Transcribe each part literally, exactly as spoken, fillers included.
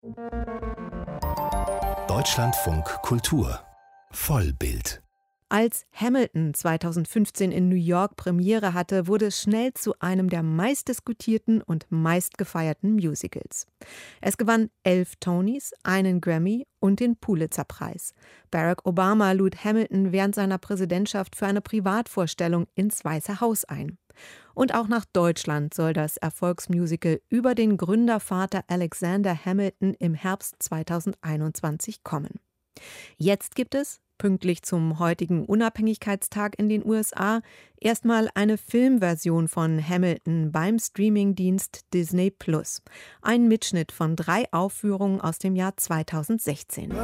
Deutschlandfunk Kultur Vollbild. Als Hamilton zweitausendfünfzehn in New York Premiere hatte, wurde es schnell zu einem der meistdiskutierten und meistgefeierten Musicals. Es gewann elf Tonys, einen Grammy und den Pulitzer-Preis. Barack Obama lud Hamilton während seiner Präsidentschaft für eine Privatvorstellung ins Weiße Haus ein. Und auch nach Deutschland soll das Erfolgsmusical über den Gründervater Alexander Hamilton im Herbst zweitausendeinundzwanzig kommen. Jetzt gibt es, pünktlich zum heutigen Unabhängigkeitstag in den U S A, erstmal eine Filmversion von Hamilton beim Streamingdienst Disney Plus. Ein Mitschnitt von drei Aufführungen aus dem Jahr zweitausendsechzehn.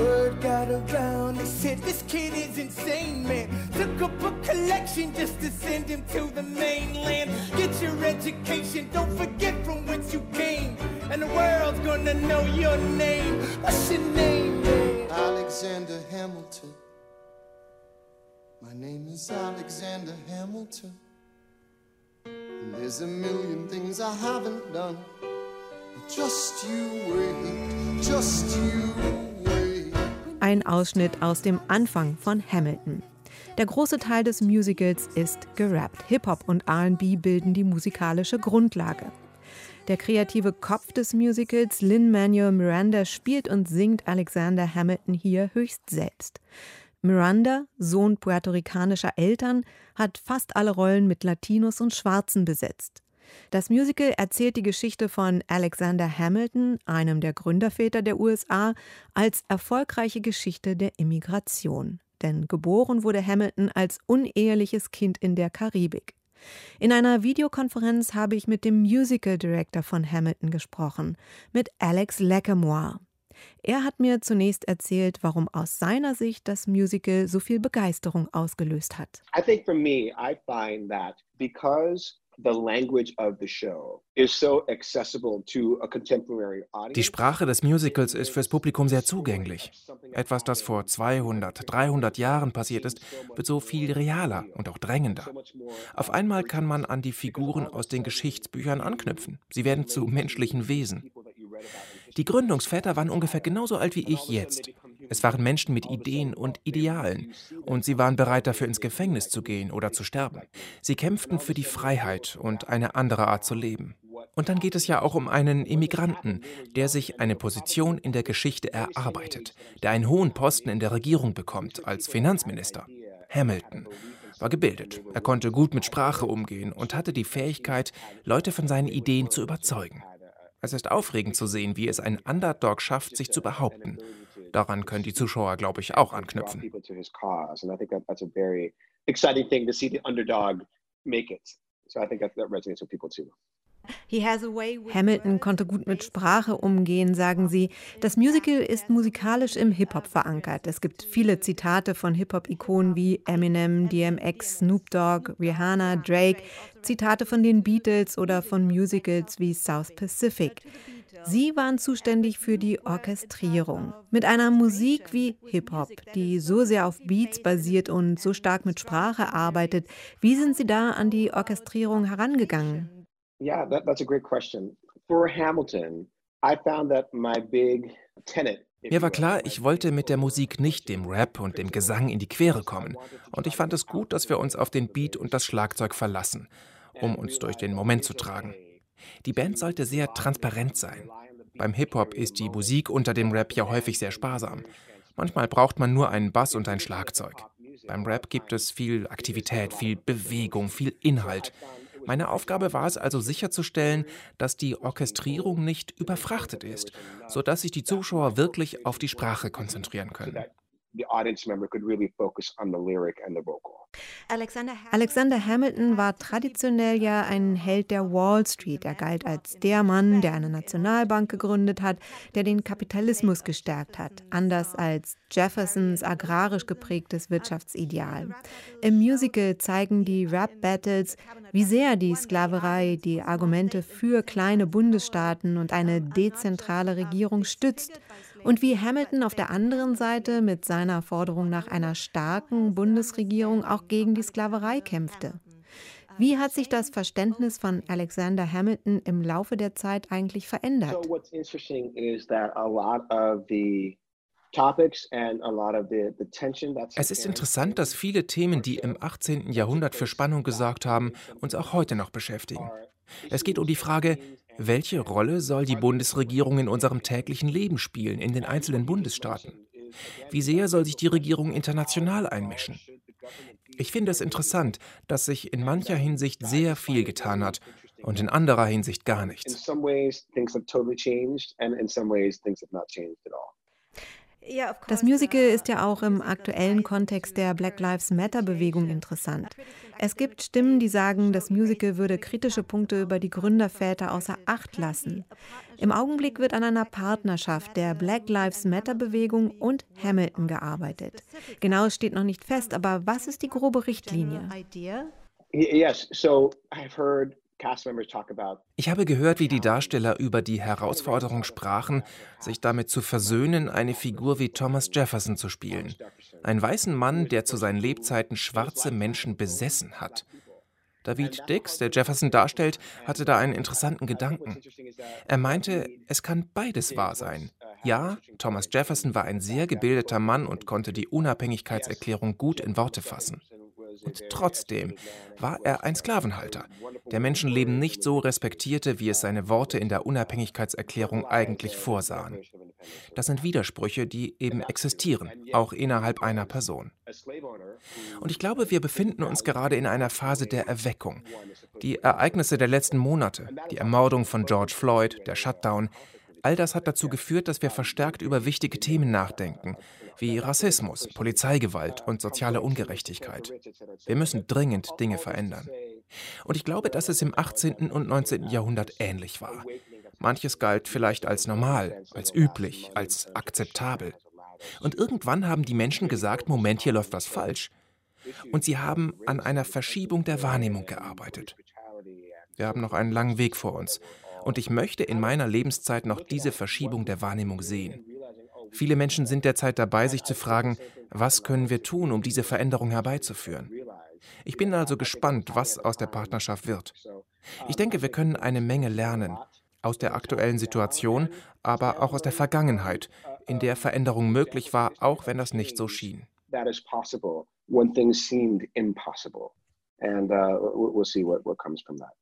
Alexander Hamilton. My name is Alexander Hamilton. And there's a million things I haven't done. But just you wait, just you wait. Ein Ausschnitt aus dem Anfang von Hamilton. Der große Teil des Musicals ist gerappt. Hip-Hop und R and B bilden die musikalische Grundlage. Der kreative Kopf des Musicals, Lin-Manuel Miranda, spielt und singt Alexander Hamilton hier höchst selbst. Miranda, Sohn puerto-ricanischer Eltern, hat fast alle Rollen mit Latinos und Schwarzen besetzt. Das Musical erzählt die Geschichte von Alexander Hamilton, einem der Gründerväter der U S A, als erfolgreiche Geschichte der Immigration. Denn geboren wurde Hamilton als uneheliches Kind in der Karibik. In einer Videokonferenz habe ich mit dem Musical Director von Hamilton gesprochen, mit Alex Lacamoire. Er hat mir zunächst erzählt, warum aus seiner Sicht das Musical so viel Begeisterung ausgelöst hat. I think for me, I find that because the language of the show is so accessible to a contemporary audience. Die Sprache des Musicals ist fürs Publikum sehr zugänglich. Etwas, das vor zweihundert, dreihundert Jahren passiert ist, wird so viel realer und auch drängender. Auf einmal kann man an die Figuren aus den Geschichtsbüchern anknüpfen. Sie werden zu menschlichen Wesen. Die Gründungsväter waren ungefähr genauso alt wie ich jetzt. Es waren Menschen mit Ideen und Idealen und sie waren bereit dafür ins Gefängnis zu gehen oder zu sterben. Sie kämpften für die Freiheit und eine andere Art zu leben. Und dann geht es ja auch um einen Immigranten, der sich eine Position in der Geschichte erarbeitet, der einen hohen Posten in der Regierung bekommt als Finanzminister. Hamilton war gebildet, er konnte gut mit Sprache umgehen und hatte die Fähigkeit, Leute von seinen Ideen zu überzeugen. Es ist aufregend zu sehen, wie es ein Underdog schafft, sich zu behaupten. Daran können die Zuschauer, glaube ich, auch anknüpfen. Hamilton konnte gut mit Sprache umgehen, sagen sie. Das Musical ist musikalisch im Hip-Hop verankert. Es gibt viele Zitate von Hip-Hop-Ikonen wie Eminem, D M X, Snoop Dogg, Rihanna, Drake, Zitate von den Beatles oder von Musicals wie South Pacific. Sie waren zuständig für die Orchestrierung. Mit einer Musik wie Hip-Hop, die so sehr auf Beats basiert und so stark mit Sprache arbeitet. Wie sind Sie da an die Orchestrierung herangegangen? Yeah, that, that's a great question. For Hamilton, I found that my big tenet. Mir war klar, ich wollte mit der Musik nicht dem Rap und dem Gesang in die Quere kommen. Und ich fand es gut, dass wir uns auf den Beat und das Schlagzeug verlassen, um uns durch den Moment zu tragen. Die Band sollte sehr transparent sein. Beim Hip-Hop ist die Musik unter dem Rap ja häufig sehr sparsam. Manchmal braucht man nur einen Bass und ein Schlagzeug. Beim Rap gibt es viel Aktivität, viel Bewegung, viel Inhalt. Meine Aufgabe war es also sicherzustellen, dass die Orchestrierung nicht überfrachtet ist, sodass sich die Zuschauer wirklich auf die Sprache konzentrieren können. Alexander Hamilton war traditionell ja ein Held der Wall Street. Er galt als der Mann, der eine Nationalbank gegründet hat, der den Kapitalismus gestärkt hat, anders als Jeffersons agrarisch geprägtes Wirtschaftsideal. Im Musical zeigen die Rap-Battles, wie sehr die Sklaverei die Argumente für kleine Bundesstaaten und eine dezentrale Regierung stützt und wie Hamilton auf der anderen Seite mit seiner Forderung nach einer starken Bundesregierung auch gegen die Sklaverei kämpfte. Wie hat sich das Verständnis von Alexander Hamilton im Laufe der Zeit eigentlich verändert? So what's interesting is that a lot of the topics and a lot of the, the tension that's Es ist interessant, dass viele Themen, die im achtzehnten Jahrhundert für Spannung gesorgt haben, uns auch heute noch beschäftigen. Es geht um die Frage, welche Rolle soll die Bundesregierung in unserem täglichen Leben spielen, in den einzelnen Bundesstaaten? Wie sehr soll sich die Regierung international einmischen? Ich finde es interessant, dass sich in mancher Hinsicht sehr viel getan hat und in anderer Hinsicht gar in nichts. some ways things have totally changed and in some ways things have not changed at all. Das Musical ist ja auch im aktuellen Kontext der Black Lives Matter-Bewegung interessant. Es gibt Stimmen, die sagen, das Musical würde kritische Punkte über die Gründerväter außer Acht lassen. Im Augenblick wird an einer Partnerschaft der Black Lives Matter-Bewegung und Hamilton gearbeitet. Genau steht noch nicht fest, aber was ist die grobe Richtlinie? Y- Yes, so I've heard cast members talk about Ich habe gehört, wie die Darsteller über die Herausforderung sprachen, sich damit zu versöhnen, eine Figur wie Thomas Jefferson zu spielen. Einen weißen Mann, der zu seinen Lebzeiten schwarze Menschen besessen hat. David Dix, der Jefferson darstellt, hatte da einen interessanten Gedanken. Er meinte, es kann beides wahr sein. Ja, Thomas Jefferson war ein sehr gebildeter Mann und konnte die Unabhängigkeitserklärung gut in Worte fassen. Und trotzdem war er ein Sklavenhalter, der Menschenleben nicht so respektierte, wie es seine Worte in der Unabhängigkeitserklärung eigentlich vorsahen. Das sind Widersprüche, die eben existieren, auch innerhalb einer Person. Und ich glaube, wir befinden uns gerade in einer Phase der Erweckung. Die Ereignisse der letzten Monate, die Ermordung von George Floyd, der Shutdown, all das hat dazu geführt, dass wir verstärkt über wichtige Themen nachdenken, wie Rassismus, Polizeigewalt und soziale Ungerechtigkeit. Wir müssen dringend Dinge verändern. Und ich glaube, dass es im achtzehnten und neunzehnten Jahrhundert ähnlich war. Manches galt vielleicht als normal, als üblich, als akzeptabel. Und irgendwann haben die Menschen gesagt, Moment, hier läuft was falsch. Und sie haben an einer Verschiebung der Wahrnehmung gearbeitet. Wir haben noch einen langen Weg vor uns. Und ich möchte in meiner Lebenszeit noch diese Verschiebung der Wahrnehmung sehen. Viele Menschen sind derzeit dabei, sich zu fragen, was können wir tun, um diese Veränderung herbeizuführen? Ich bin also gespannt, was aus der Partnerschaft wird. Ich denke, wir können eine Menge lernen, aus der aktuellen Situation, aber auch aus der Vergangenheit, in der Veränderung möglich war, auch wenn das nicht so schien. that is possible when things seemed impossible. And uh, we'll we'll see what, what comes from that.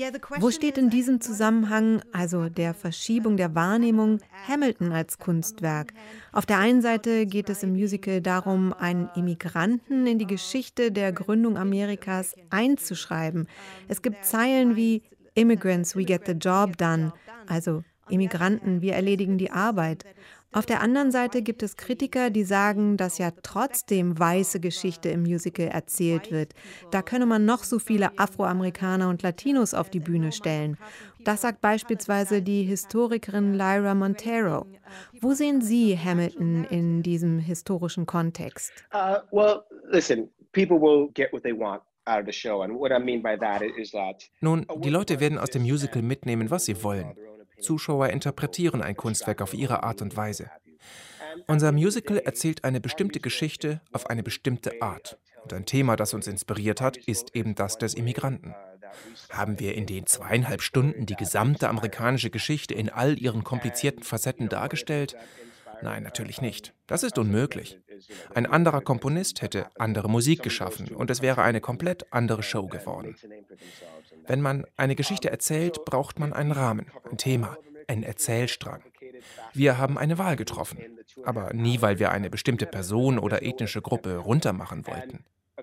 Wo steht in diesem Zusammenhang, also der Verschiebung der Wahrnehmung, Hamilton als Kunstwerk? Auf der einen Seite geht es im Musical darum, einen Immigranten in die Geschichte der Gründung Amerikas einzuschreiben. Es gibt Zeilen wie Immigrants, we get the job done, also Immigranten, wir erledigen die Arbeit. Auf der anderen Seite gibt es Kritiker, die sagen, dass ja trotzdem weiße Geschichte im Musical erzählt wird. Da könne man noch so viele Afroamerikaner und Latinos auf die Bühne stellen. Das sagt beispielsweise die Historikerin Lyra Montero. Wo sehen Sie Hamilton in diesem historischen Kontext? Uh, well, listen, people will get what they want out of the show. And what I mean by that is that Nun, die Leute werden aus dem Musical mitnehmen, was sie wollen. Zuschauer interpretieren ein Kunstwerk auf ihre Art und Weise. Unser Musical erzählt eine bestimmte Geschichte auf eine bestimmte Art. Und ein Thema, das uns inspiriert hat, ist eben das des Immigranten. Haben wir in den zweieinhalb Stunden die gesamte amerikanische Geschichte in all ihren komplizierten Facetten dargestellt? Nein, natürlich nicht. Das ist unmöglich. Ein anderer Komponist hätte andere Musik geschaffen und es wäre eine komplett andere Show geworden. Wenn man eine Geschichte erzählt, braucht man einen Rahmen, ein Thema, einen Erzählstrang. Wir haben eine Wahl getroffen, aber nie, weil wir eine bestimmte Person oder ethnische Gruppe runtermachen wollten.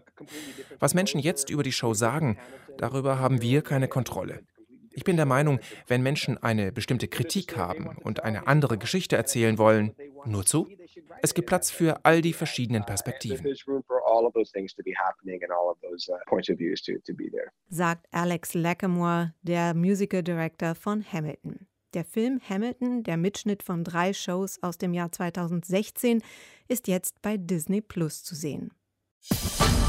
Was Menschen jetzt über die Show sagen, darüber haben wir keine Kontrolle. Ich bin der Meinung, wenn Menschen eine bestimmte Kritik haben und eine andere Geschichte erzählen wollen, nur zu. Es gibt Platz für all die verschiedenen Perspektiven. Sagt Alex Lacamoire, der Musical Director von Hamilton. Der Film Hamilton, der Mitschnitt von drei Shows aus dem Jahr zweitausendsechzehn, ist jetzt bei Disney Plus zu sehen.